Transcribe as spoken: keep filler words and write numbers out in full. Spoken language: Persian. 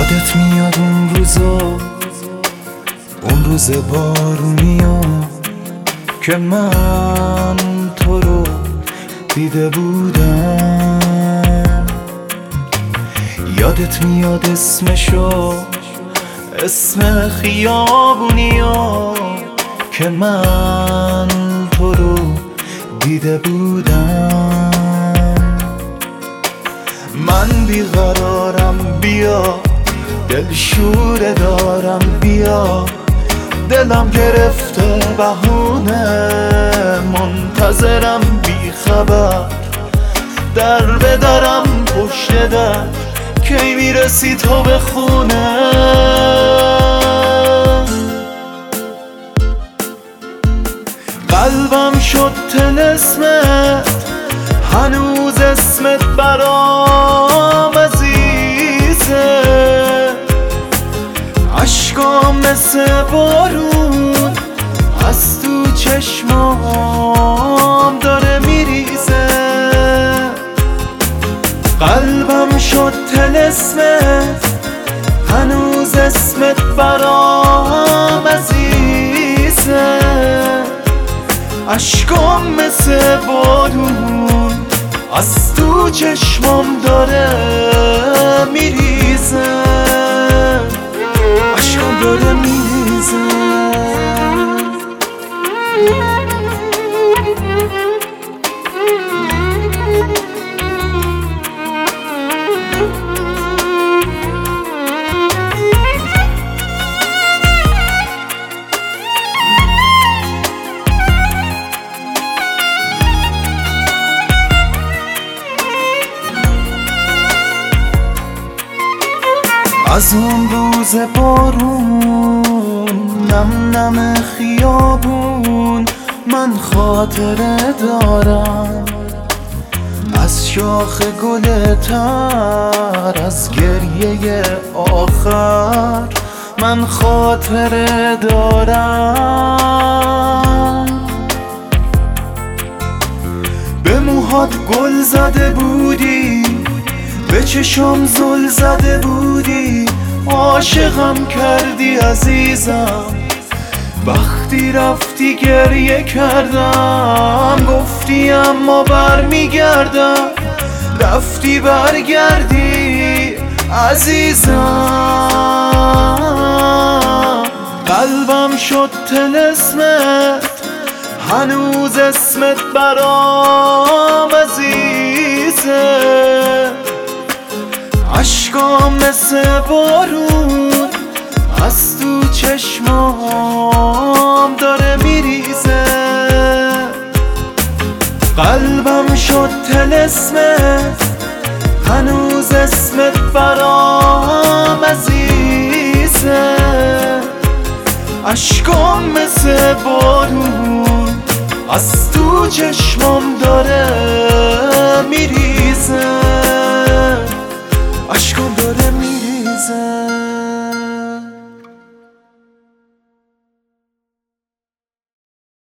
یادت میاد اون روزا، اون روز بارونیا که من تو رو دیده بودم. یادت میاد اسمشو، اسم خیابونیا که من تو رو دیده بودم. من بیقرارم بیا، دلشوره دارم بیا، دلم گرفته بهونه، منتظرم بی خبر، در بدرم پشت در، کی میرسی تو به خونه. قلبم شد طلسمت، هنوز اسمت برام عزیزه، عشقام مثل بارون از تو چشمام داره میریزه. قلبم شد طلسمت، هنوز اسمت برام عزیزه، عشقام مثل بارون از تو چشمام داره میریزه، عشقام داره میریزه. از اون روز بارون، نم نم خیابون، من خاطره دارم از شاخ گل تر، از گریه آخر من خاطره دارم. به موهات گل زده بودی، به چشم زل زده بودی، عاشقم کردی عزیزم. وقتی رفتی گریه کردم، گفتی اما برمیگردم، رفتی برگردی عزیزم. قلبم شد طلسمت، هنوز اسمت برام عزیزه، عشقام مثل بارون از تو چشمام داره میریزه. قلبم شد طلسمت، هنوز اسمت برام عزیزه، عشقام مثل بارون از تو چشمام داره میریزه، عشقام داره میریزه.